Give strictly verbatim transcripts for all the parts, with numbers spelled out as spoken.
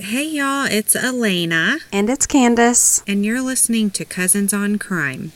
Hey y'all, it's Elena. And it's Candace. And you're listening to Cousins on Crime.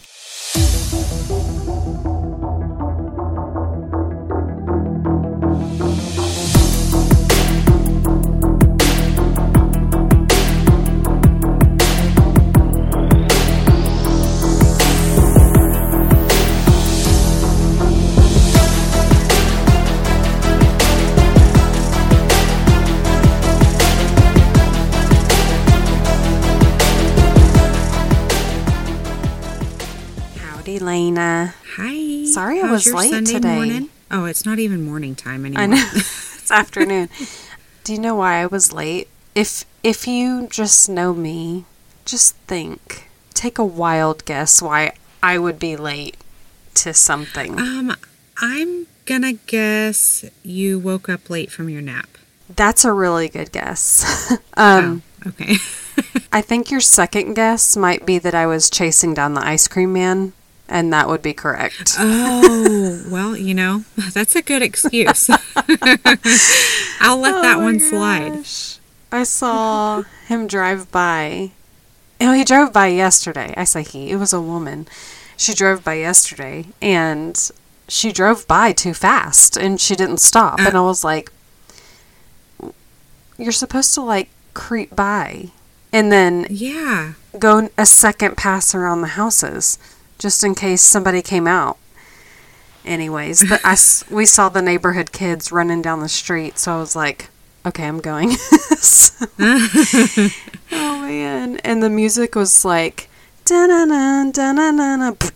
Elena. Hi. Sorry I How's was your late Sunday today. Morning? Oh, it's not even morning time anymore. I know. It's afternoon. Do you know why I was late? If if you just know me, just think. Take a wild guess why I would be late to something. Um, I'm gonna guess you woke up late from your nap. That's a really good guess. um, oh, okay. I think your second guess might be that I was chasing down the ice cream man. And that would be correct. Oh, well, you know, that's a good excuse. I'll let oh that one gosh. slide. I saw him drive by. Oh, he drove by yesterday. I say he. It was a woman. She drove by yesterday, and she drove by too fast, and she didn't stop. Uh, and I was like, you're supposed to, like, creep by, and then yeah, go a second pass around the houses. Just in case somebody came out. Anyways, but I, we saw the neighborhood kids running down the street, so I was like, okay, I'm going. so, oh, man. And the music was like, da-na-na, da-na-na-na. Oh.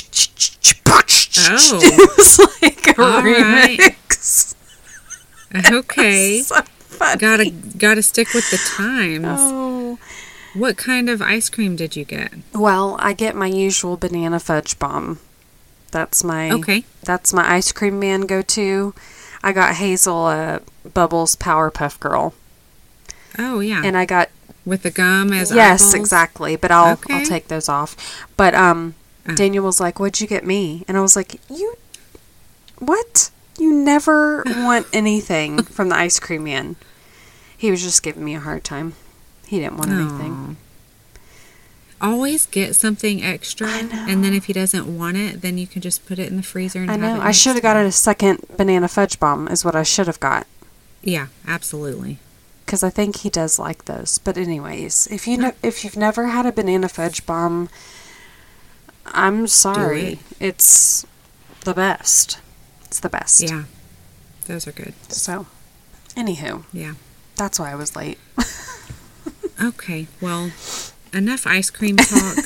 It was like a All remix. Right. Okay. So funny. Gotta, gotta stick with the times. Oh. What kind of ice cream did you get? Well, I get my usual banana fudge bomb. That's my okay. That's my ice cream man go-to. I got Hazel a Bubbles Powerpuff Girl. Oh yeah. And I got with the gum as yes, eyeballs? exactly. But I'll okay. I'll take those off. But um, uh. Daniel was like, "What'd you get me?" And I was like, "You what? You never want anything from the ice cream man." He was just giving me a hard time. He didn't want anything. Always get something extra, and then if he doesn't want it, then you can just put it in the freezer and I have know. it I should have got a second banana fudge bomb is what I should have got. Yeah, absolutely. Because I think he does like those. But anyways, if, you ne- if you've never had a banana fudge bomb, I'm sorry. It. It's the best. It's the best. Yeah, those are good. So, anywho. Yeah. That's why I was late. Okay, well, enough ice cream talk.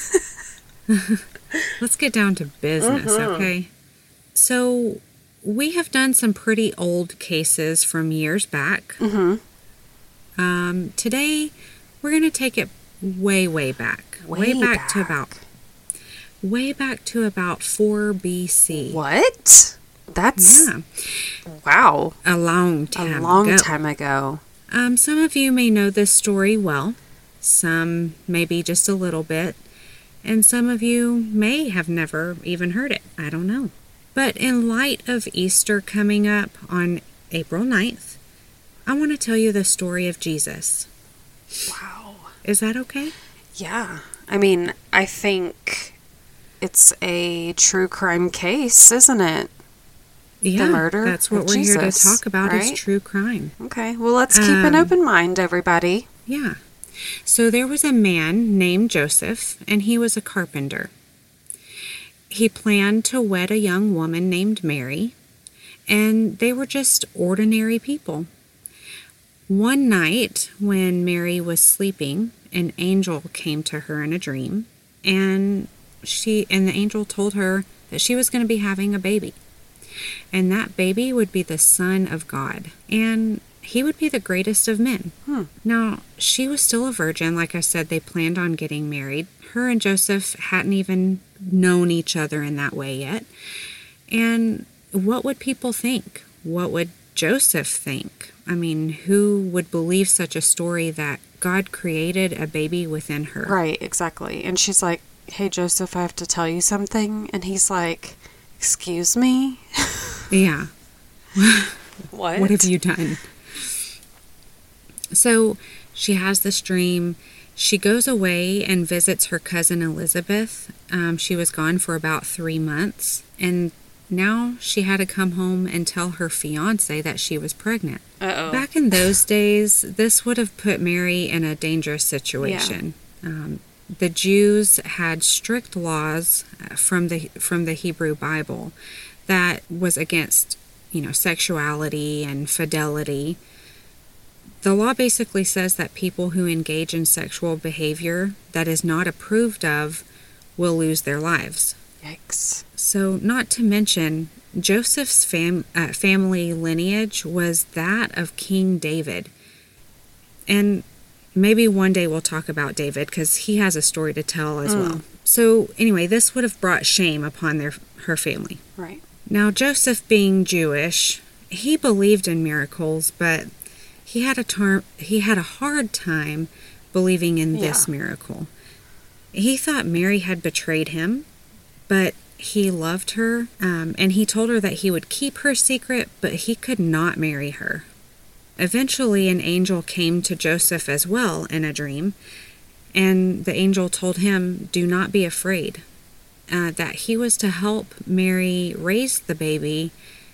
Let's get down to business, mm-hmm. okay? So, we have done some pretty old cases from years back. Mm-hmm. Um, today, we're going to take it way, way back. Way, way back, back to about... Way back to about four B C. What? That's... Yeah. Wow. A long time ago. A long ago. time ago. Um, some of you may know this story well, some maybe just a little bit, and some of you may have never even heard it. I don't know. But in light of Easter coming up on April ninth, I want to tell you the story of Jesus. Wow. Is that okay? Yeah. I mean, I think it's a true crime case, isn't it? Yeah, the murder that's what we're Jesus, here to talk about right? is true crime. Okay, well, let's keep um, an open mind, everybody. Yeah. So there was a man named Joseph, and he was a carpenter. He planned to wed a young woman named Mary, and they were just ordinary people. One night, when Mary was sleeping, an angel came to her in a dream, and she and the angel told her that she was going to be having a baby. And that baby would be the Son of God. And he would be the greatest of men. Hmm. Now, she was still a virgin. Like I said, they planned on getting married. Her and Joseph hadn't even known each other in that way yet. And what would people think? What would Joseph think? I mean, who would believe such a story that God created a baby within her? Right, exactly. And she's like, "Hey, Joseph, I have to tell you something." And he's like, "Excuse me?" Yeah. What? What have you done? So she has this dream. She goes away and visits her cousin Elizabeth. Um, she was gone for about three months. And now she had to come home and tell her fiance that she was pregnant. Uh-oh. Back in those days, this would have put Mary in a dangerous situation. Yeah. Um, the Jews had strict laws from the from the Hebrew Bible that was against, you know, sexuality and fidelity. The law basically says that people who engage in sexual behavior that is not approved of will lose their lives. Yikes. So, not to mention, Joseph's fam- uh, family lineage was that of King David. And maybe one day we'll talk about David because he has a story to tell as mm. well. So, anyway, this would have brought shame upon their her family. Right. Now, Joseph, being Jewish, he believed in miracles, but he had a tar- he had a hard time believing in yeah. this miracle. He thought Mary had betrayed him, but he loved her, um, and he told her that he would keep her secret, but he could not marry her. Eventually, an angel came to Joseph as well in a dream, and the angel told him, "Do not be afraid," uh, that he was to help Mary raise the baby,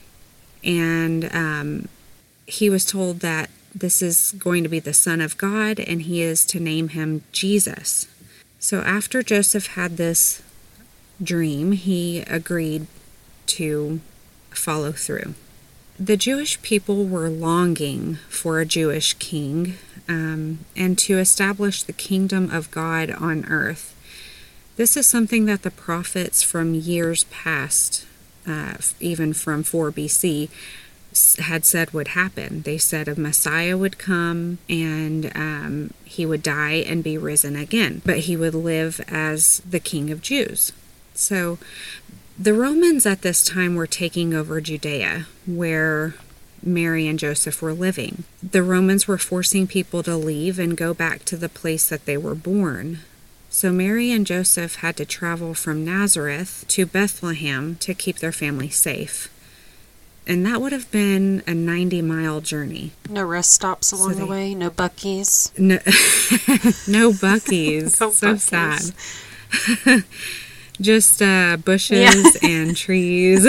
and um, he was told that this is going to be the Son of God, and he is to name him Jesus. So after Joseph had this dream, he agreed to follow through. The Jewish people were longing for a Jewish king um, and to establish the kingdom of God on earth. This is something that the prophets from years past, uh, even from four B C, had said would happen. They said a Messiah would come and um, he would die and be risen again, but he would live as the King of Jews. So the Romans at this time were taking over Judea, where Mary and Joseph were living. The Romans were forcing people to leave and go back to the place that they were born. So Mary and Joseph had to travel from Nazareth to Bethlehem to keep their family safe. And that would have been a ninety-mile journey. No rest stops along so they, the way? No Buc-ee's? No, no Buc-ee's. no so Buc-ee's. Sad. Just uh, bushes yeah. and trees.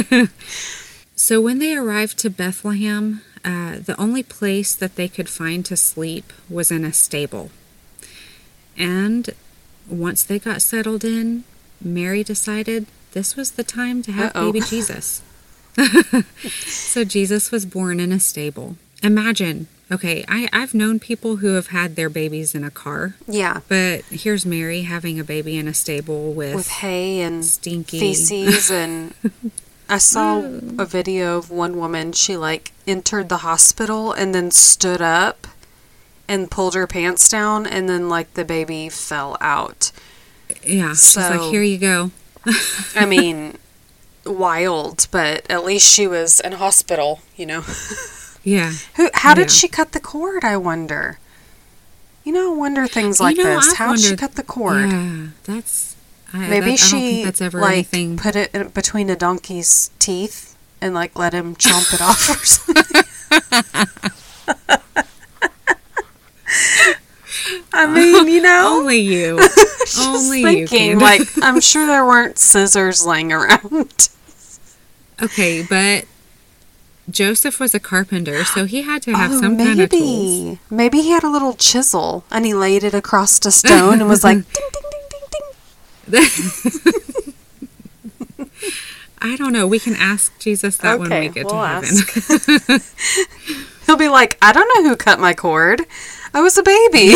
So when they arrived to Bethlehem, uh, the only place that they could find to sleep was in a stable. And once they got settled in, Mary decided this was the time to have Uh-oh. baby Jesus. So Jesus was born in a stable. Imagine, okay, I, I've known people who have had their babies in a car. Yeah. But here's Mary having a baby in a stable with... With hay and stinky feces. And I saw a video of one woman, she like entered the hospital and then stood up and pulled her pants down and then like the baby fell out. Yeah, so, she's like, here you go. I mean... wild, but at least she was in hospital, you know. Yeah. Who? How did yeah. she cut the cord, I wonder? You know, I wonder things like you know, this. I've How did she cut the cord? Yeah, that's... I, Maybe that, she, I don't think that's ever like, anything... put it in between a donkey's teeth and, like, let him chomp it off or something. I mean, you know. Only you. Only thinking, you can. Like, I'm sure there weren't scissors laying around. Okay, but Joseph was a carpenter, so he had to have oh, some maybe. kind of tools. Maybe he had a little chisel, and he laid it across a stone and was like, ding, ding, ding, ding, ding. I don't know. We can ask Jesus that okay, when we get we'll to ask. heaven. He'll be like, I don't know who cut my cord. I was a baby.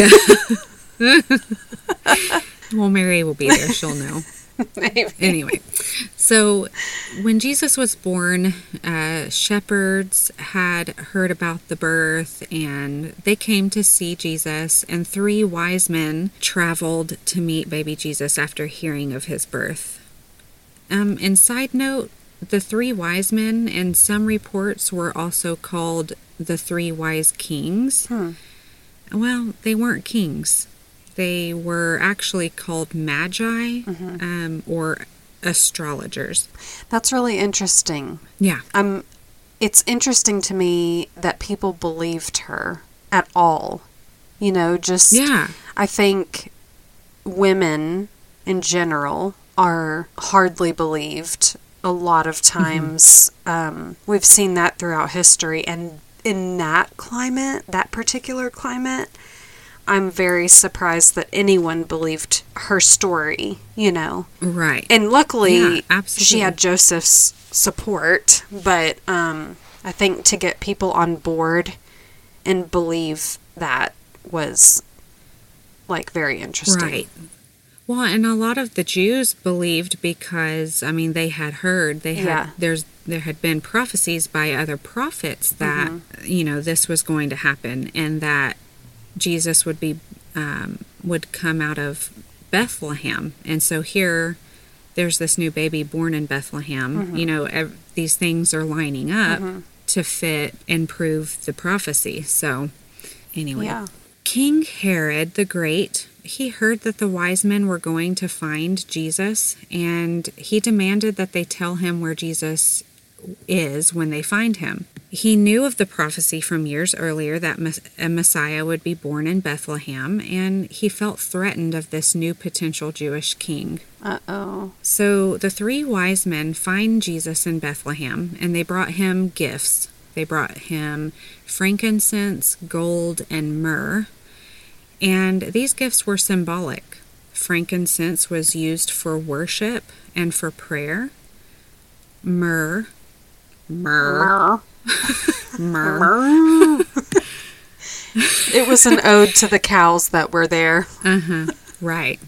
Yeah. Well, Mary will be there. She'll know. Maybe. Anyway, so when Jesus was born, uh, shepherds had heard about the birth and they came to see Jesus, and three wise men traveled to meet baby Jesus after hearing of his birth. Um, and side note, the three wise men in some reports were also called the three wise kings. Hmm. Well, they weren't kings. They were actually called magi, mm-hmm. um, or astrologers. That's really interesting. Yeah. Um, it's interesting to me that people believed her at all. You know, just, Yeah. I think women in general are hardly believed a lot of times. Um, we've seen that throughout history. And in that climate, that particular climate, I'm very surprised that anyone believed her story, you know. Right. And luckily, Yeah, absolutely. she had Joseph's support, but um, I think to get people on board and believe that was, like, very interesting. Right. Well, and a lot of the Jews believed because, I mean, they had heard, they had, Yeah. there's, there had been prophecies by other prophets that, Mm-hmm. you know, this was going to happen and that Jesus would be, um, would come out of Bethlehem. And so here, there's this new baby born in Bethlehem. Mm-hmm. You know, ev- these things are lining up Mm-hmm. to fit and prove the prophecy. So, anyway. Yeah. King Herod the Great, he heard that the wise men were going to find Jesus, and he demanded that they tell him where Jesus is when they find him. He knew of the prophecy from years earlier that mes- a Messiah would be born in Bethlehem, and he felt threatened of this new potential Jewish king. Uh-oh. So the three wise men find Jesus in Bethlehem, and they brought him gifts. They brought him frankincense, gold, and myrrh. And these gifts were symbolic. Frankincense was used for worship and for prayer. Myrrh. Myrrh. Myrrh. It was an ode to the cows that were there. Uh-huh. Right.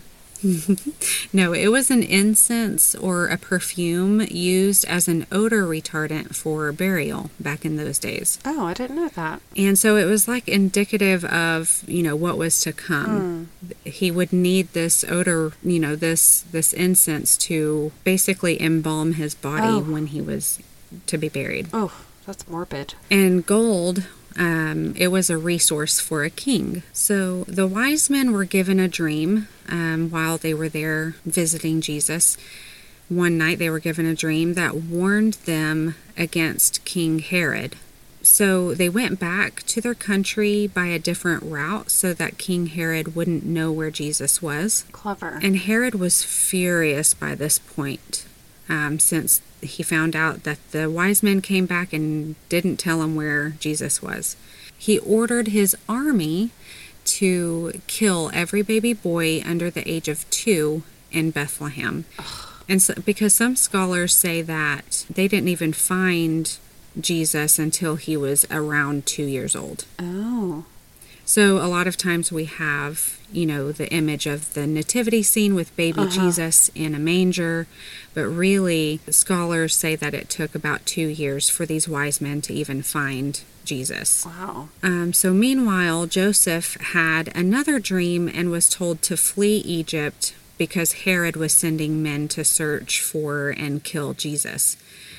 No, it was an incense or a perfume used as an odor retardant for burial back in those days. Oh, I didn't know that. And so it was like indicative of, you know, what was to come. Mm. He would need this odor, you know, this this incense to basically embalm his body Oh. when he was to be buried. Oh, that's morbid. And gold, um, it was a resource for a king. So the wise men were given a dream um, while they were there visiting Jesus. One night they were given a dream that warned them against King Herod. So they went back to their country by a different route so that King Herod wouldn't know where Jesus was. Clever. And Herod was furious by this point, um, since he found out that the wise men came back and didn't tell him where Jesus was. He ordered his army to kill every baby boy under the age of two in Bethlehem. And so, because some scholars say that they didn't even find Jesus until he was around two years old. Oh. So a lot of times we have, you know, the image of the nativity scene with baby Uh-huh. Jesus in a manger, but really scholars say that it took about two years for these wise men to even find Jesus. Wow. Um, so meanwhile, Joseph had another dream and was told to flee Egypt because Herod was sending men to search for and kill Jesus.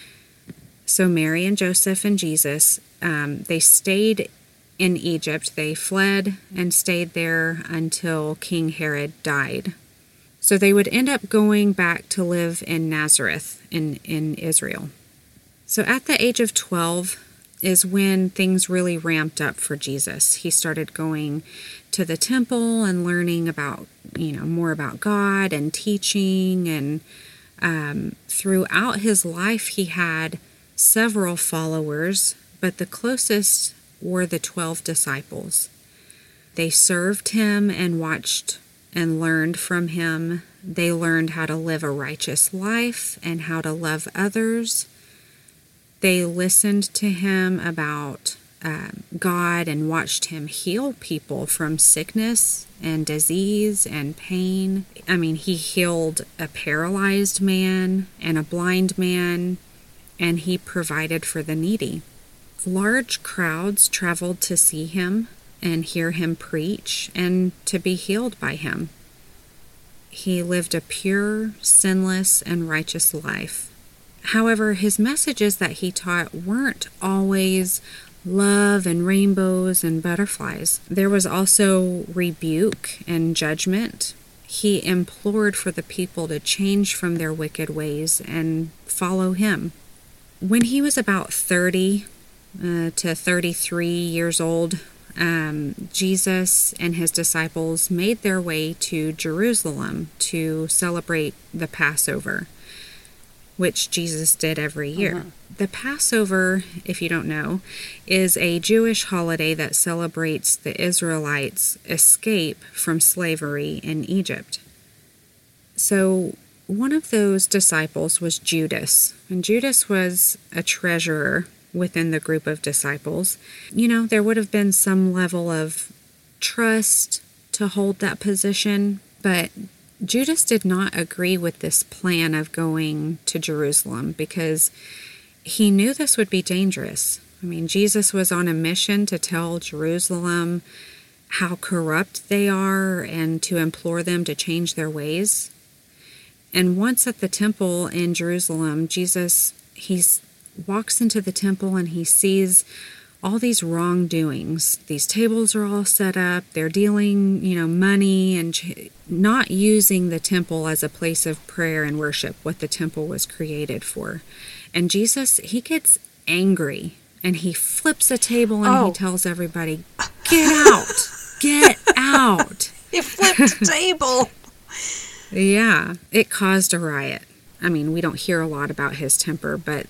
So Mary and Joseph and Jesus, um, they stayed in Egypt. They fled and stayed there until King Herod died. So they would end up going back to live in Nazareth in, in Israel. So at the age of twelve is when things really ramped up for Jesus. He started going to the temple and learning about, you know, more about God and teaching. And um, throughout his life, he had several followers, but the closest were the twelve disciples. They served him and watched and learned from him. They learned how to live a righteous life and how to love others. They listened to him about uh, God and watched him heal people from sickness and disease and pain. I mean, he healed a paralyzed man and a blind man, and he provided for the needy. Large crowds traveled to see him and hear him preach and to be healed by him. He lived a pure, sinless, and righteous life. However, his messages that he taught weren't always love and rainbows and butterflies. There was also rebuke and judgment. He implored for the people to change from their wicked ways and follow him. When he was about thirty uh, to thirty-three years old, um, Jesus and his disciples made their way to Jerusalem to celebrate the Passover, which Jesus did every year. Mhm. The Passover, if you don't know, is a Jewish holiday that celebrates the Israelites' escape from slavery in Egypt. So one of those disciples was Judas, and Judas was a treasurer within the group of disciples. You know, there would have been some level of trust to hold that position, but Judas did not agree with this plan of going to Jerusalem because he knew this would be dangerous. I mean, Jesus was on a mission to tell Jerusalem how corrupt they are and to implore them to change their ways. And once at the temple in Jerusalem, Jesus, he walks into the temple and he sees all these wrongdoings. These tables are all set up. They're dealing, you know, money and ch- not using the temple as a place of prayer and worship, what the temple was created for. And Jesus, he gets angry and he flips a table and Oh. he tells everybody, get out, get out. He flipped a table. Yeah, it caused a riot. I mean, we don't hear a lot about his temper, but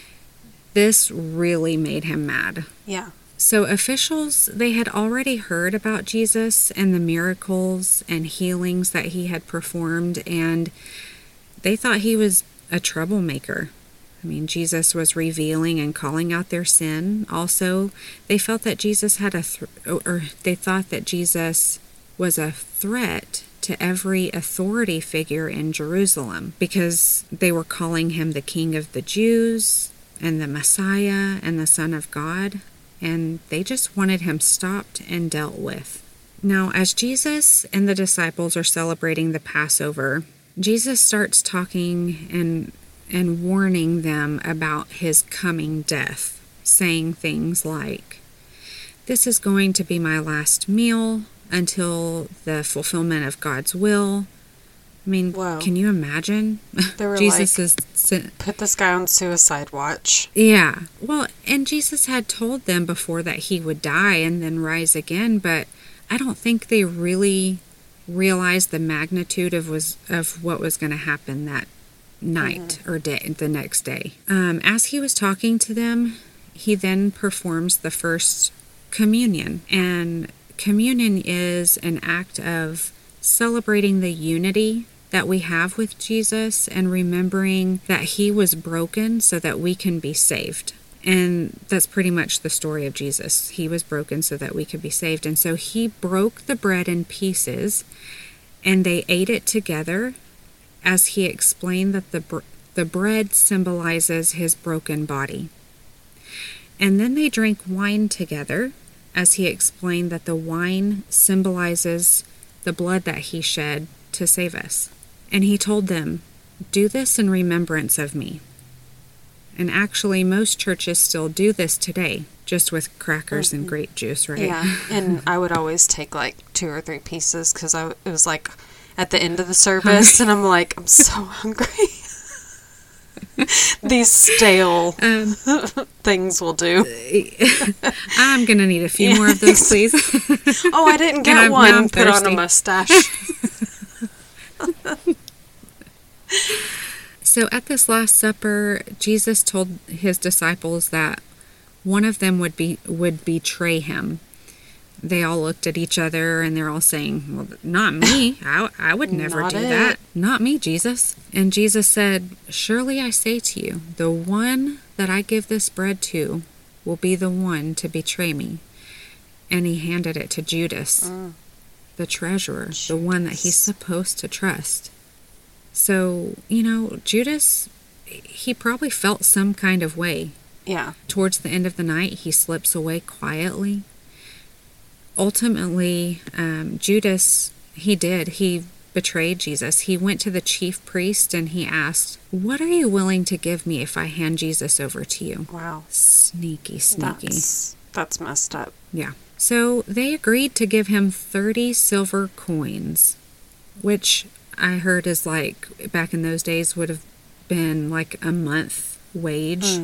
this really made him mad. Yeah. So officials, they had already heard about Jesus and the miracles and healings that he had performed, and they thought he was a troublemaker. I mean, Jesus was revealing and calling out their sin. Also, they felt that Jesus had a, th- or they thought that Jesus was a threat to every authority figure in Jerusalem because they were calling him the King of the Jews and the Messiah and the Son of God, and they just wanted him stopped and dealt with. Now, as Jesus and the disciples are celebrating the Passover, Jesus starts talking and and warning them about his coming death, saying things like, "This is going to be my last meal until the fulfillment of God's will." I mean, Whoa. can you imagine? They were Jesus like, is si- put this guy on suicide watch. yeah. Well, and Jesus had told them before that he would die and then rise again, but I don't think they really realized the magnitude of was of what was going to happen that night or day the next day. Um, as he was talking to them, he then performs the first communion, and communion is an act of celebrating the unity that we have with Jesus and remembering that he was broken so that we can be saved. And that's pretty much the story of Jesus. He was broken so that we could be saved. And so he broke the bread in pieces and they ate it together as he explained that the br- the bread symbolizes his broken body. And then they drank wine together as he explained that the wine symbolizes the blood that he shed to save us. And he told them, "Do this in remembrance of me." And actually, most churches still do this today, just with crackers and grape juice, right? Yeah, and I would always take like two or three pieces because I it was like at the end of the service, and I'm like, I'm so hungry. These stale Um, things will do. I'm going to need a few more of those, please. Oh, I didn't And get I'm- now one. I'm Put on a thirsty. mustache. So at this Last Supper, Jesus told his disciples that one of them would be would betray him. They all looked at each other and they're all saying, "Well, not me. I, I would never Not do it. that. Not me, Jesus." And Jesus said, "Surely I say to you, the one that I give this bread to will be the one to betray me." And he handed it to Judas, Mm. the treasurer, the one that he's supposed to trust. So, you know, Judas, he probably felt some kind of way. Yeah. Towards the end of the night, he slips away quietly. Ultimately, um, Judas, he did. He betrayed Jesus. He went to the chief priest and he asked, "What are you willing to give me if I hand Jesus over to you?" Wow. Sneaky, sneaky. That's that's messed up. Yeah. So they agreed to give him thirty silver coins, which I heard is like, back in those days, would have been like a month wage. Mm.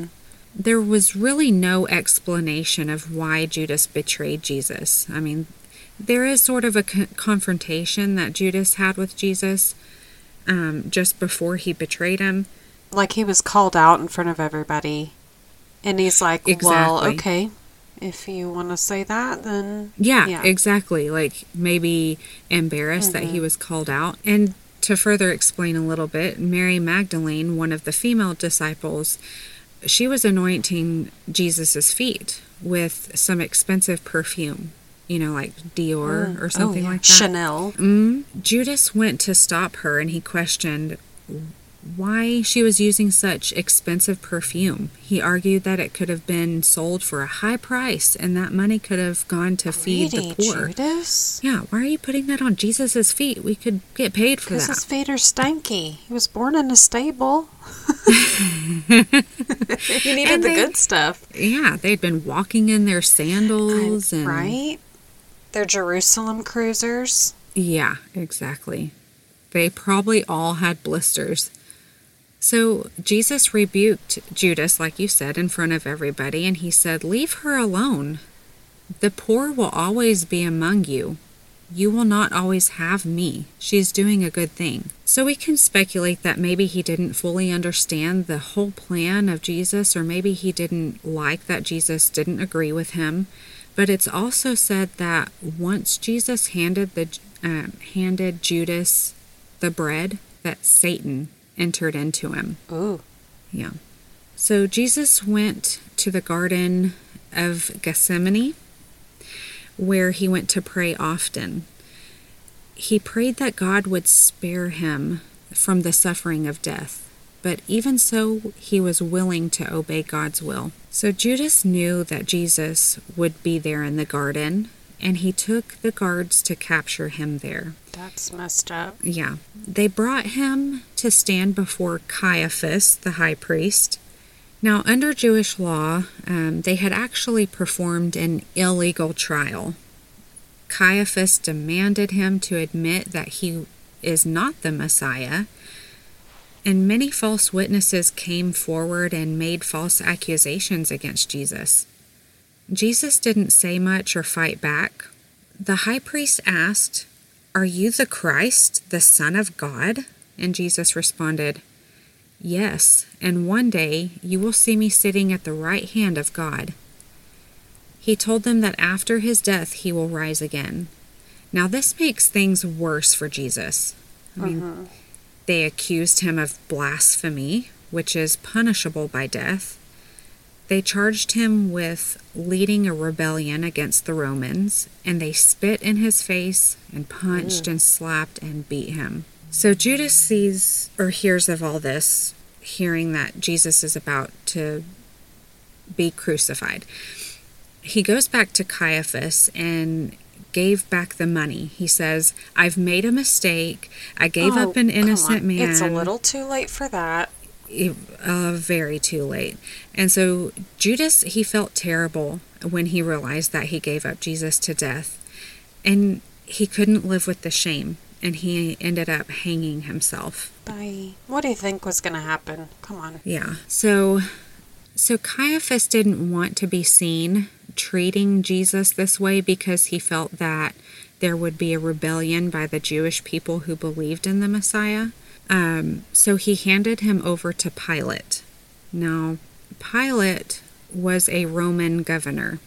there was really no explanation of why Judas betrayed Jesus. I mean, there is sort of a co- confrontation that Judas had with Jesus um, just before he betrayed him. Like he was called out in front of everybody. And he's like, Exactly. well, okay, if you want to say that, then... Yeah, yeah. exactly. Like maybe embarrassed Mm-hmm. that he was called out. And to further explain a little bit, Mary Magdalene, one of the female disciples, she was anointing Jesus's feet with some expensive perfume, you know, like Dior Mm. or something oh, yeah. like that. Chanel. Mm. Judas went to stop her and he questioned why she was using such expensive perfume. He argued that it could have been sold for a high price and that money could have gone to feed Really, the poor. Judas? Yeah, why are you putting that on Jesus's feet? We could get paid for Because that. his feet are stanky. He was born in a stable. He needed And the they- good stuff. Yeah, they'd been walking in their sandals and Right? They're Jerusalem cruisers. Yeah, exactly. They probably all had blisters. So Jesus rebuked Judas, like you said, in front of everybody, and he said, "Leave her alone. The poor will always be among you. You will not always have me. She's doing a good thing." So we can speculate that maybe he didn't fully understand the whole plan of Jesus, or maybe he didn't like that Jesus didn't agree with him. But it's also said that once Jesus handed the um, handed Judas the bread, that Satan entered into him. Ooh. Yeah. So Jesus went to the Garden of Gethsemane, where he went to pray often. He prayed that God would spare him from the suffering of death, but even so, he was willing to obey God's will. So Judas knew that Jesus would be there in the garden, and he took the guards to capture him there. That's messed up. Yeah. They brought him to stand before Caiaphas, the high priest. Now, under Jewish law, um, they had actually performed an illegal trial. Caiaphas demanded him to admit that he is not the Messiah, and many false witnesses came forward and made false accusations against Jesus. Jesus didn't say much or fight back. The high priest asked, "Are you the Christ, the Son of God?" And Jesus responded, "Yes, and one day you will see me sitting at the right hand of God." He told them that after his death he will rise again. Now this makes things worse for Jesus. I mean, Mhm. they accused him of blasphemy, which is punishable by death. They charged him with leading a rebellion against the Romans, and they spit in his face and punched and slapped and beat him. So Judas sees or hears of all this, hearing that Jesus is about to be crucified. He goes back to Caiaphas and gave back the money. He says, "I've made a mistake. I gave Oh, up an come innocent on. man." It's a little too late for that. Uh, very too late. And so Judas, he felt terrible when he realized that he gave up Jesus to death. And he couldn't live with the shame. And he ended up hanging himself. Bye. What do you think was going to happen? Come on. Yeah. So, so Caiaphas didn't want to be seen treating Jesus this way because he felt that there would be a rebellion by the Jewish people who believed in the Messiah. Um, so he handed him over to Pilate. Now, Pilate was a Roman governor,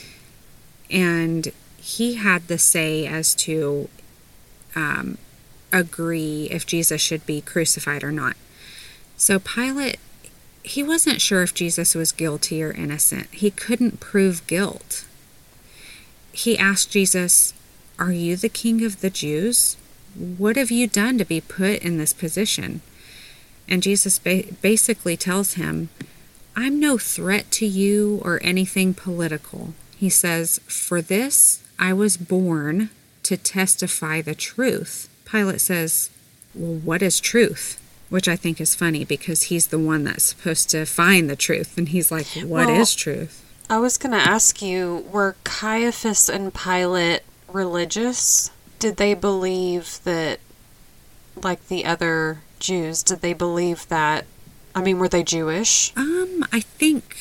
and he had the say as to um, agree if Jesus should be crucified or not. So Pilate, he wasn't sure if Jesus was guilty or innocent. He couldn't prove guilt. He asked Jesus, "Are you the king of the Jews? What have you done to be put in this position?" And Jesus ba- basically tells him, "I'm no threat to you or anything political." He says, "For this I was born to testify the truth." Pilate says, "Well, what is truth?" Which I think is funny because he's the one that's supposed to find the truth. And he's like, "What Well, is truth?" I was going to ask you, were Caiaphas and Pilate religious? Did they believe that, like the other Jews, did they believe that, I mean, were they Jewish? Um, Um, I think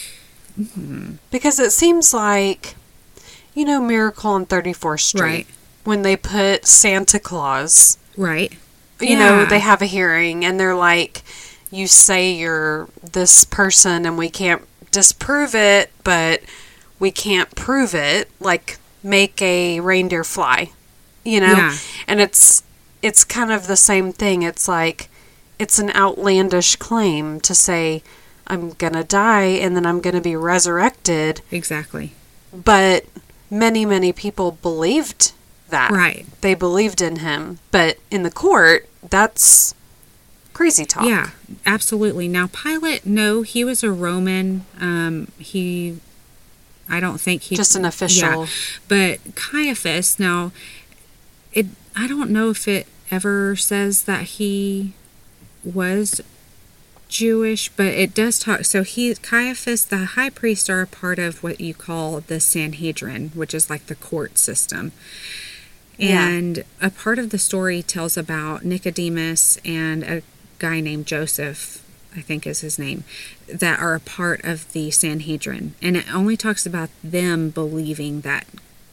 Because it seems like, you know, Miracle on thirty-fourth Street, Right. when they put Santa Claus, right. you know, Yeah. they have a hearing and they're like, you say you're this person and we can't disprove it, but we can't prove it. Like, make a reindeer fly, you know? Yeah. And it's it's kind of the same thing. It's like, it's an outlandish claim to say, I'm going to die and then I'm going to be resurrected. Exactly. But many, many people believed that. Right. They believed in him. But in the court, that's crazy talk. Yeah, absolutely. Now, Pilate, no, he was a Roman. Um, he, I don't think he... Just an official. Yeah. But Caiaphas, now, it. I don't know if it ever says that he was Jewish, but it does talk. So he, Caiaphas, the high priest, are a part of what you call the Sanhedrin, which is like the court system. Yeah. And a part of the story tells about Nicodemus and a guy named Joseph, I think is his name, that are a part of the Sanhedrin. And it only talks about them believing that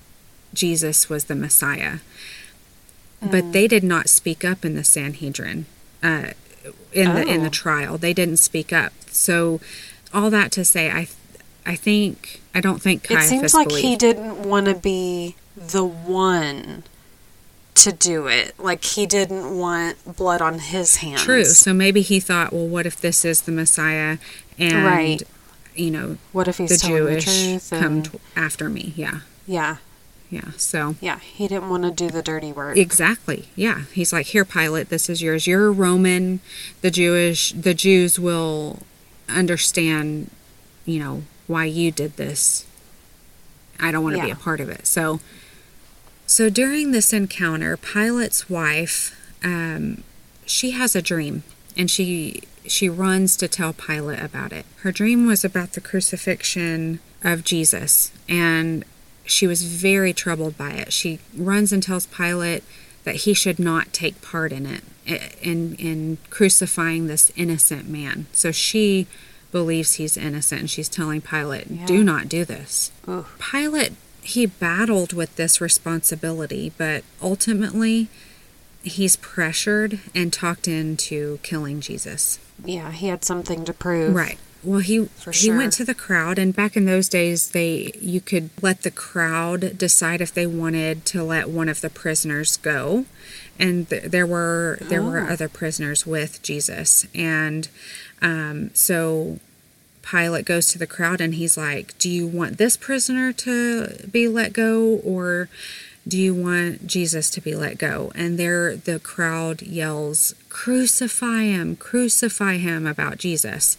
Jesus was the Messiah. Mm. But they did not speak up in the Sanhedrin. Uh, in the in Oh. the trial, they didn't speak up. So all that to say, I I think I don't think It Caiaphas seems like believed. he didn't want to be the one to do it. Like, he didn't want blood on his hands. True. So maybe he thought, well, what if this is the Messiah, and Right. you know, What if he's the telling Jewish the truth? come And, t- after me? Yeah, yeah. yeah. So Yeah. He didn't want to do the dirty work. exactly, yeah. He's like, here, Pilate, this is yours. You're Roman. The Jewish, the Jews will understand, you know, why you did this. I don't want to be Yeah. a part of it. So, so during this encounter, Pilate's wife, um, she has a dream, and she she runs to tell Pilate about it. Her dream was about the crucifixion of Jesus, and she was very troubled by it. She runs and tells Pilate that he should not take part in it, in in crucifying this innocent man. So she believes he's innocent, and she's telling Pilate, Yeah. do not do this. Ooh. Pilate, he battled with this responsibility, but ultimately he's pressured and talked into killing Jesus. Yeah, he had something to prove. Right. Well, he For he sure. went to the crowd, and back in those days, they you could let the crowd decide if they wanted to let one of the prisoners go, and th- there were there were Oh. other prisoners with Jesus, and um, so Pilate goes to the crowd and he's like, "Do you want this prisoner to be let go, or do you want Jesus to be let go?" And there, the crowd yells, "Crucify him! Crucify him!" about Jesus.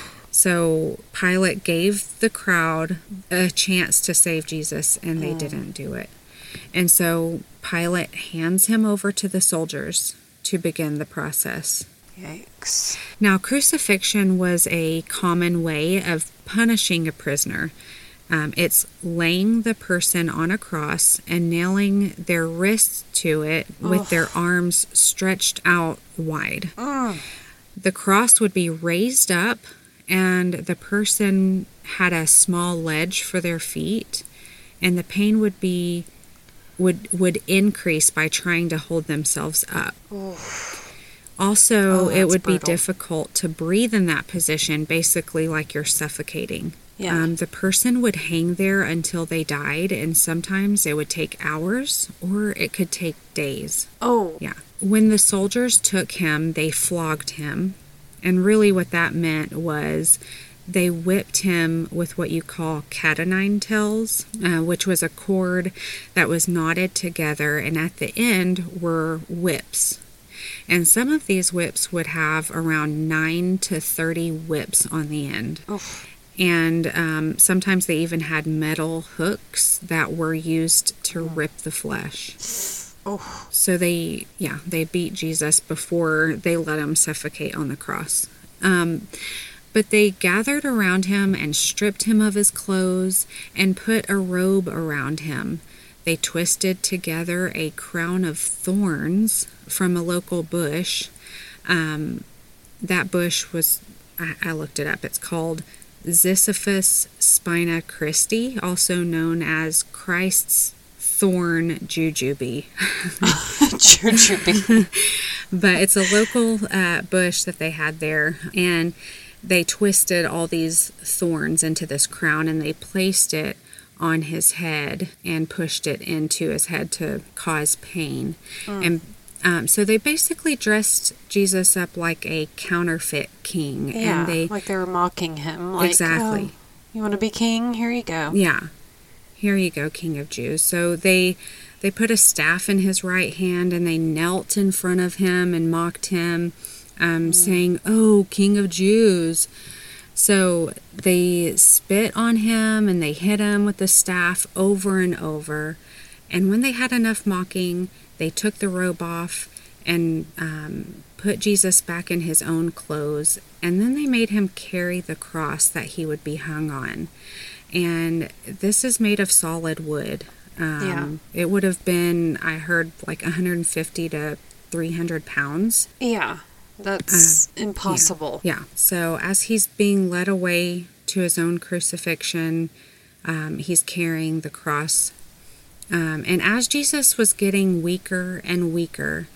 So Pilate gave the crowd a chance to save Jesus, and they didn't do it. And so Pilate hands him over to the soldiers to begin the process. Yikes. Now, crucifixion was a common way of punishing a prisoner. Um, it's laying the person on a cross and nailing their wrists to it with Ugh. their arms stretched out wide. Mm. The cross would be raised up, and the person had a small ledge for their feet, and the pain would be would would increase by trying to hold themselves up. Also, Oh, it that's would be brutal. difficult to breathe in that position, basically like you're suffocating. Yeah. Um, the person would hang there until they died, and sometimes it would take hours or it could take days. Oh. Yeah. When the soldiers took him, they flogged him. And really what that meant was they whipped him with what you call cat o' nine tails, uh, which was a cord that was knotted together, and at the end were whips. And some of these whips would have around nine to thirty whips on the end. Oof. And um, sometimes they even had metal hooks that were used to rip the flesh. Oh. So they, yeah, they beat Jesus before they let him suffocate on the cross. Um, but they gathered around him and stripped him of his clothes and put a robe around him. They twisted together a crown of thorns from a local bush. Um, that bush was, I, I looked it up, it's called Ziziphus spina Christi, also known as Christ's thorn jujube. Jujube. But it's a local uh, bush that they had there, and they twisted all these thorns into this crown, and they placed it on his head and pushed it into his head to cause pain. Mm. And um, so they basically dressed Jesus up like a counterfeit king. Yeah, and they, like they were mocking him. Like, exactly. Oh, you want to be king? Here you go. Yeah. Here you go, King of Jews. So they they put a staff in his right hand, and they knelt in front of him and mocked him, um, mm. saying, "Oh, King of Jews." So they spit on him, and they hit him with the staff over and over. And when they had enough mocking, they took the robe off and um, put Jesus back in his own clothes. And then they made him carry the cross that he would be hung on. And this is made of solid wood. Um, yeah. It would have been, I heard, like one hundred fifty to three hundred pounds. Yeah, that's uh, impossible. Yeah. yeah. So as he's being led away to his own crucifixion, um, he's carrying the cross. Um, and as Jesus was getting weaker and weaker,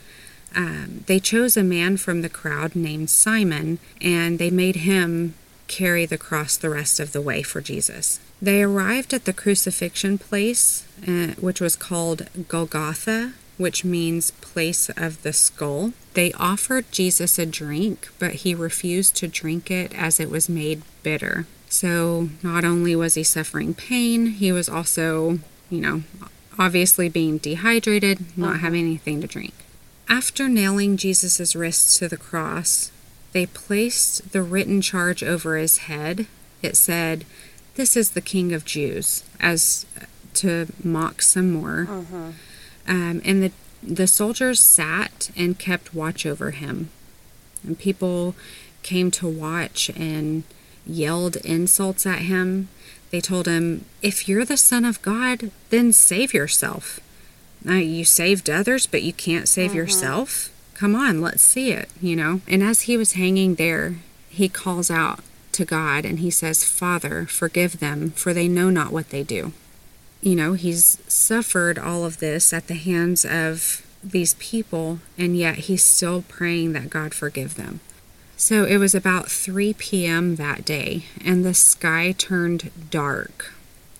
um, they chose a man from the crowd named Simon, and they made him carry the cross the rest of the way for Jesus. They arrived at the crucifixion place, uh, which was called Golgotha, which means place of the skull. They offered Jesus a drink, but he refused to drink it as it was made bitter. So not only was he suffering pain, he was also, you know, obviously being dehydrated, not uh-huh. having anything to drink. After nailing Jesus' wrists to the cross, they placed the written charge over his head. It said, "This is the King of Jews," as to mock some more. Uh-huh. Um, and the the soldiers sat and kept watch over him. And people came to watch and yelled insults at him. They told him, "If you're the Son of God, then save yourself. Now, you saved others, but you can't save uh-huh. yourself? Come on, let's see it," you know. And as he was hanging there, he calls out to God and he says, "Father, forgive them, for they know not what they do." You know, he's suffered all of this at the hands of these people, and yet he's still praying that God forgive them. So it was about three p.m. that day, and the sky turned dark,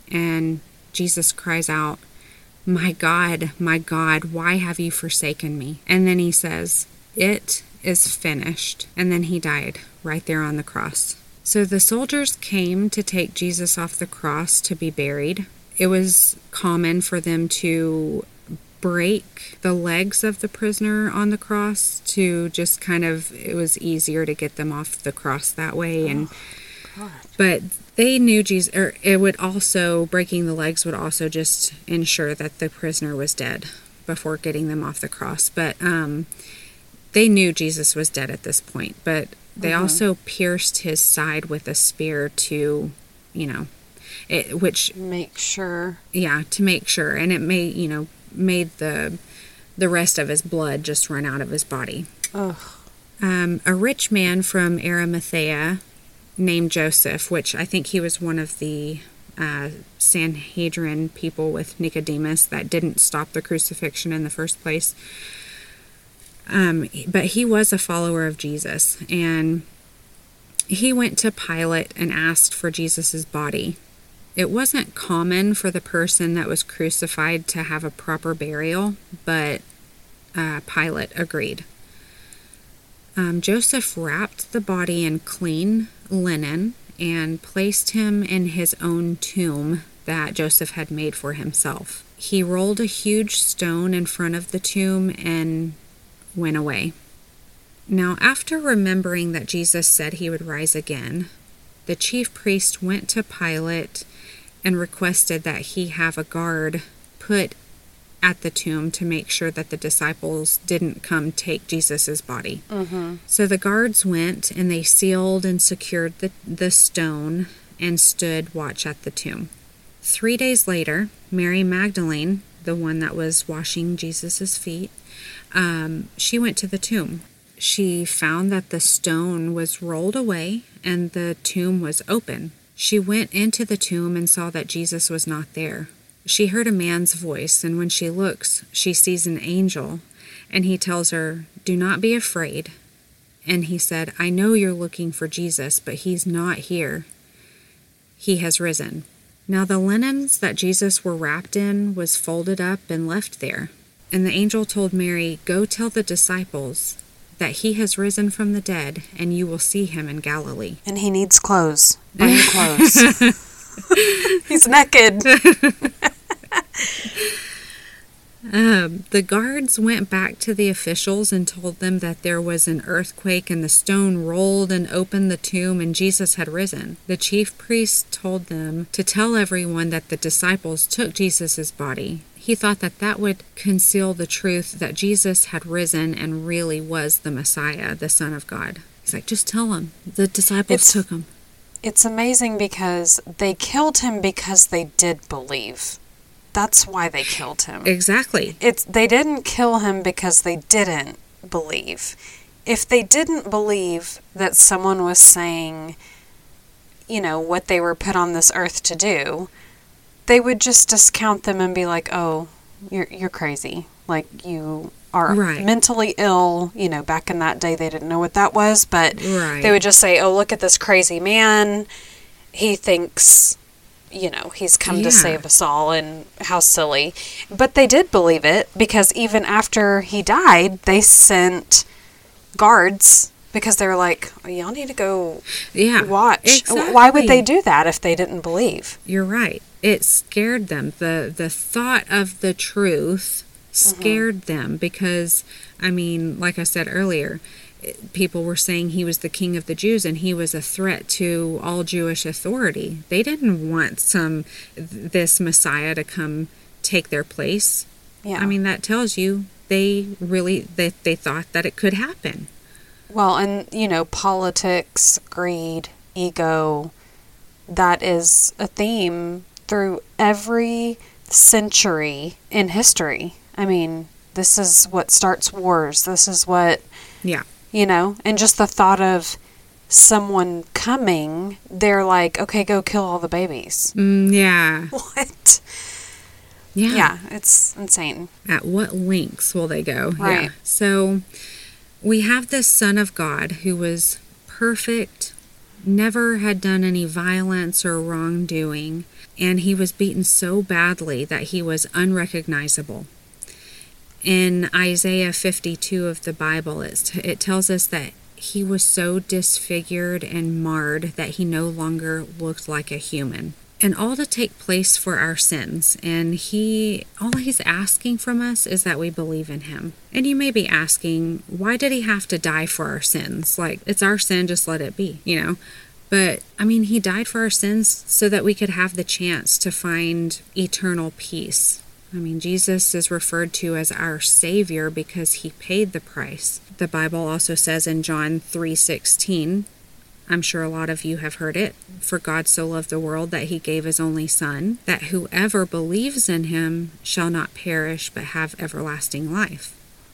and Jesus cries out, "My God, my God, why have you forsaken me?" And then he says, "It is finished." And then he died right there on the cross. So the soldiers came to take Jesus off the cross to be buried. It was common for them to break the legs of the prisoner on the cross to just kind of, it was easier to get them off the cross that way. And oh, but they knew Jesus, or it would also, breaking the legs would also just ensure that the prisoner was dead before getting them off the cross. But um, they knew Jesus was dead at this point. But they uh-huh. also pierced his side with a spear to, you know, it, which make sure. Yeah, to make sure, and it made you know made the the rest of his blood just run out of his body. Ugh. Um, a rich man from Arimathea named Joseph, which I think he was one of the uh, Sanhedrin people with Nicodemus that didn't stop the crucifixion in the first place. Um, but he was a follower of Jesus, and he went to Pilate and asked for Jesus's body. It wasn't common for the person that was crucified to have a proper burial, but uh, Pilate agreed. Um, Joseph wrapped the body in clean linen and placed him in his own tomb that Joseph had made for himself. He rolled a huge stone in front of the tomb and went away. Now, after remembering that Jesus said he would rise again, the chief priest went to Pilate and requested that he have a guard put at the tomb to make sure that the disciples didn't come take Jesus's body. Mm-hmm. So the guards went and they sealed and secured the, the stone and stood watch at the tomb. Three days later, Mary Magdalene, the one that was washing Jesus's feet, um, she went to the tomb. She found that the stone was rolled away and the tomb was open. She went into the tomb and saw that Jesus was not there. She heard a man's voice, and when she looks, she sees an angel, and he tells her, "Do not be afraid." And he said, "I know you're looking for Jesus, but he's not here. He has risen." Now the linens that Jesus were wrapped in was folded up and left there. And the angel told Mary, "Go tell the disciples that he has risen from the dead, and you will see him in Galilee." And he needs clothes. Bring clothes. He's naked. Um, the guards went back to the officials and told them that there was an earthquake and the stone rolled and opened the tomb and Jesus had risen. The chief priest told them to tell everyone that the disciples took Jesus' body. He thought that that would conceal the truth that Jesus had risen and really was the Messiah, the Son of God. He's like, just tell them. The disciples It's- took him. It's amazing because they killed him because they did believe. That's why they killed him. Exactly. It's they didn't kill him because they didn't believe. If they didn't believe that someone was saying, you know, what they were put on this earth to do, they would just discount them and be like, "Oh, you're you're crazy. Like you are Right. mentally ill." You know, back in that day they didn't know what that was, but Right. they would just say, "Oh, look at this crazy man. He thinks, you know, he's come Yeah. to save us all, and how silly." But they did believe it because even after he died, they sent guards because they were like, "Oh, y'all need to go Yeah. watch." Exactly. Why would they do that if they didn't believe? You're right. It scared them. The the thought of the truth scared them because, I mean, like I said earlier, it- people were saying he was the king of the Jews and he was a threat to all Jewish authority. They didn't want some this Messiah to come take their place. Yeah. I mean, that tells you they really they, they thought that it could happen. Well, and, you know, politics, greed, ego, that is a theme through every century in history. I mean, this is what starts wars. This is what, Yeah. you know, and just the thought of someone coming, they're like, "Okay, go kill all the babies." Mm, yeah. What? Yeah. Yeah, it's insane. At what lengths will they go? Right. Yeah. So we have this Son of God who was perfect, never had done any violence or wrongdoing, and he was beaten so badly that he was unrecognizable. In Isaiah fifty-two of the Bible, it, it tells us that he was so disfigured and marred that he no longer looked like a human. And all to take place for our sins. And he, all he's asking from us is that we believe in him. And you may be asking, why did he have to die for our sins? Like, it's our sin, just let it be, you know? But, I mean, he died for our sins so that we could have the chance to find eternal peace. I mean, Jesus is referred to as our Savior because he paid the price. The Bible also says in John three sixteen, I'm sure a lot of you have heard it, "For God so loved the world that he gave his only Son, that whoever believes in him shall not perish but have everlasting life."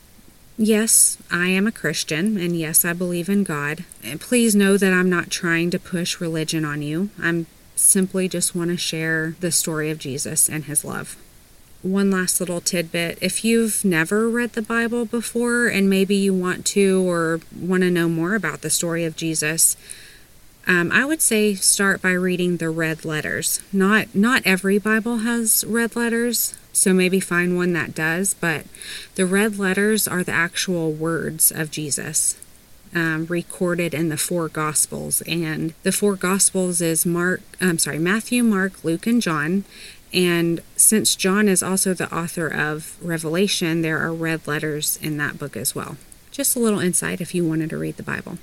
Yes, I am a Christian, and yes, I believe in God. And please know that I'm not trying to push religion on you. I'm simply just want to share the story of Jesus and his love. One last little tidbit. If you've never read the Bible before and maybe you want to or want to know more about the story of Jesus, um, I would say start by reading the red letters. Not not every Bible has red letters, so maybe find one that does, but the red letters are the actual words of Jesus. Um, recorded in the four Gospels, and the four Gospels is Mark, I'm sorry, Matthew, Mark, Luke, and John. And since John is also the author of Revelation, there are red letters in that book as well. Just a little insight if you wanted to read the Bible.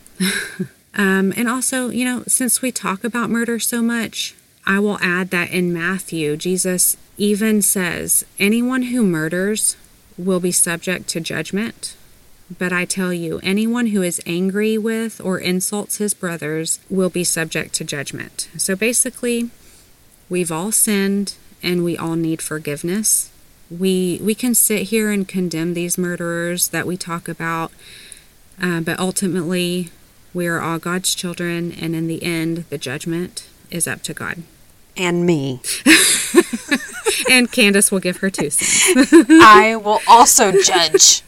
um, and also, you know, since we talk about murder so much, I will add that in Matthew, Jesus even says, anyone who murders will be subject to judgment. But I tell you, anyone who is angry with or insults his brothers will be subject to judgment. So basically, we've all sinned and we all need forgiveness. We we can sit here and condemn these murderers that we talk about, uh, but ultimately, we are all God's children, and in the end, the judgment is up to God. And me. And Candace will give her two cents. I will also judge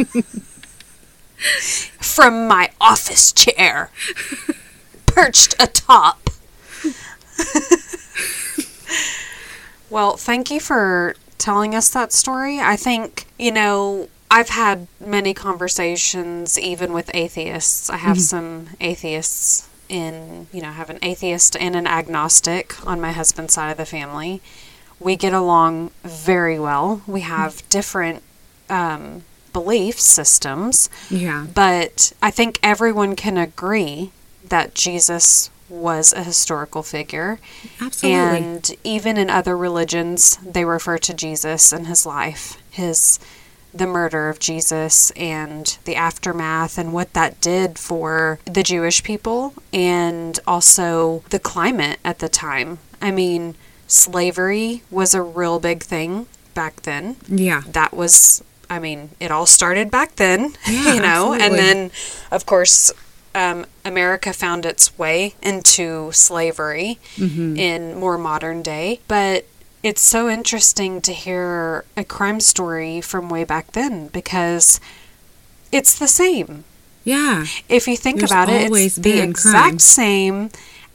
from my office chair, perched atop. Well, thank you for telling us that story. I think, you know, I've had many conversations even with atheists. I have mm-hmm. some atheists in, you know, I have an atheist and an agnostic on my husband's side of the family. We get along very well. We have different um, belief systems. Yeah. But I think everyone can agree that Jesus was a historical figure. Absolutely. And even in other religions, they refer to Jesus and his life, his the murder of Jesus and the aftermath and what that did for the Jewish people and also the climate at the time. I mean, slavery was a real big thing back then. Yeah. That was, I mean, it all started back then, yeah, you know, absolutely. And then, of course, um, America found its way into slavery mm-hmm. in more modern day. But it's so interesting to hear a crime story from way back then because it's the same. Yeah. If you think There's about it, it's the exact crime. same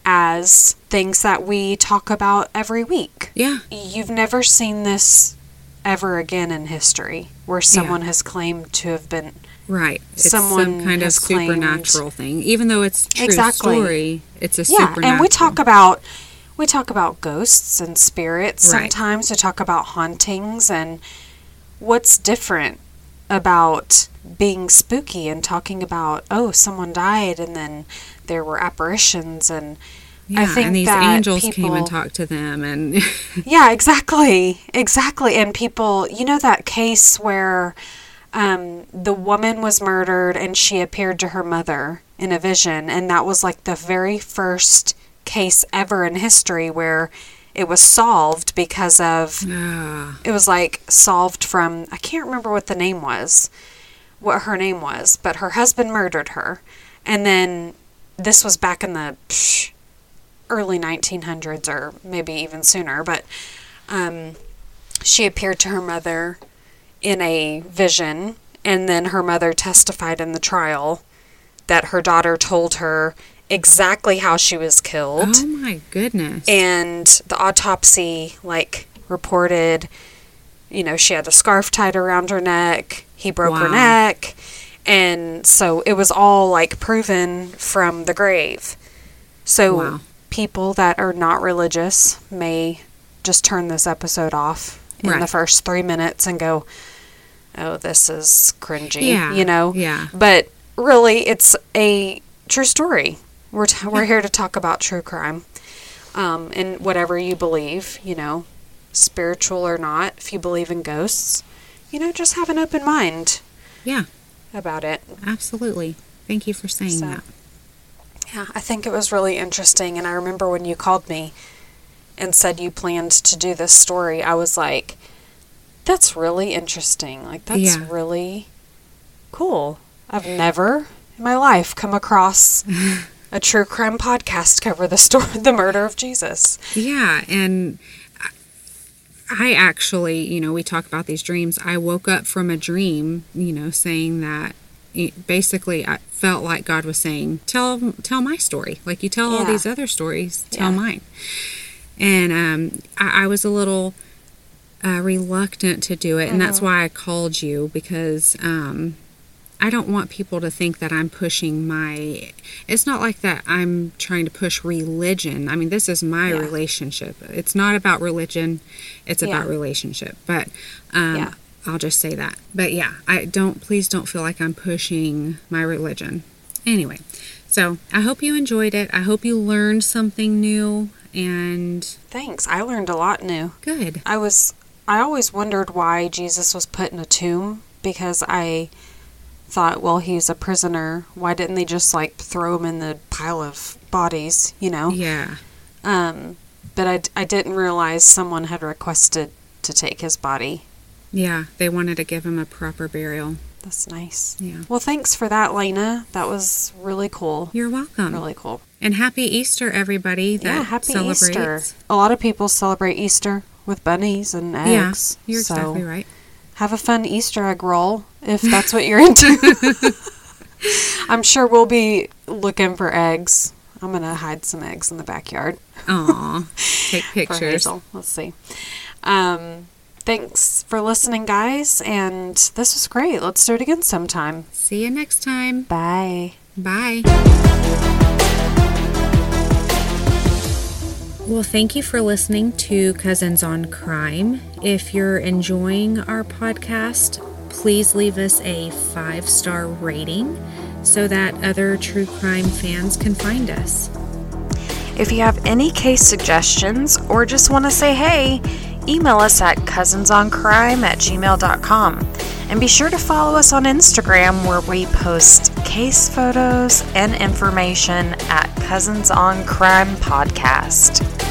as things that we talk about every week. Yeah. You've never seen this ever again in history where someone yeah. has claimed to have been right. It's someone some kind of supernatural thing. Even though it's a true exactly. story, it's a yeah, supernatural. and we talk about we talk about ghosts and spirits right. sometimes. We talk about hauntings and what's different about being spooky and talking about, oh, someone died and then there were apparitions and yeah, I think and these that angels people, came and talked to them and yeah, exactly. Exactly. And people, you know that case where um, the woman was murdered and she appeared to her mother in a vision, and that was like the very first case ever in history where it was solved because of uh, it was like solved from I can't remember what the name was what her name was, but her husband murdered her, and then this was back in the psh, early nineteen hundreds or maybe even sooner, but um, she appeared to her mother in a vision, and then her mother testified in the trial that her daughter told her exactly how she was killed. Oh my goodness. And the autopsy like reported, you know, she had a scarf tied around her neck, he broke wow. her neck, and so it was all like proven from the grave. So wow. people that are not religious may just turn this episode off in right. the first three minutes and go, oh, this is cringy, yeah. you know? Yeah. But really, it's a true story. We're t- we're here to talk about true crime, um, and whatever you believe, you know, spiritual or not. If you believe in ghosts, you know, just have an open mind. Yeah. About it. Absolutely. Thank you for saying so, that. Yeah, I think it was really interesting, and I remember when you called me and said you planned to do this story, I was like, that's really interesting. Like, that's yeah. really cool. I've never in my life come across a true crime podcast cover the story, the murder of Jesus. Yeah, and I actually, you know, we talk about these dreams. I woke up from a dream, you know, saying that basically I felt like God was saying, tell tell my story. Like you tell yeah. all these other stories, tell yeah. mine. And um, I, I was a little uh, reluctant to do it, and mm-hmm. that's why I called you, because um, I don't want people to think that I'm pushing my... It's not like that I'm trying to push religion. I mean, this is my yeah. relationship. It's not about religion. It's yeah. about relationship. But um, yeah. I'll just say that. But yeah, I don't... Please don't feel like I'm pushing my religion. Anyway, so I hope you enjoyed it. I hope you learned something new, and... Thanks. I learned a lot new. Good. I was... I always wondered why Jesus was put in a tomb, because I... thought, well, he's a prisoner. Why didn't they just, like, throw him in the pile of bodies, you know? Yeah. Um, but I, I didn't realize someone had requested to take his body. Yeah, they wanted to give him a proper burial. That's nice. Yeah. Well, thanks for that, Lena. That was really cool. You're welcome. Really cool. And happy Easter, everybody that Yeah, happy celebrates. Easter. A lot of people celebrate Easter with bunnies and eggs. Yeah, you're so exactly right. have a fun Easter egg roll if that's what you're into. I'm sure we'll be looking for eggs. I'm going to hide some eggs in the backyard. Aw, take For pictures. Hazel. Let's see. Um, thanks for listening, guys. And this was great. Let's do it again sometime. See you next time. Bye. Bye. Well, thank you for listening to Cousins on Crime. If you're enjoying our podcast, please leave us a five-star rating so that other true crime fans can find us. If you have any case suggestions or just want to say hey, email us at cousinsoncrime at gmail dot com. And be sure to follow us on Instagram where we post case photos and information at Cousins on Crime Podcast.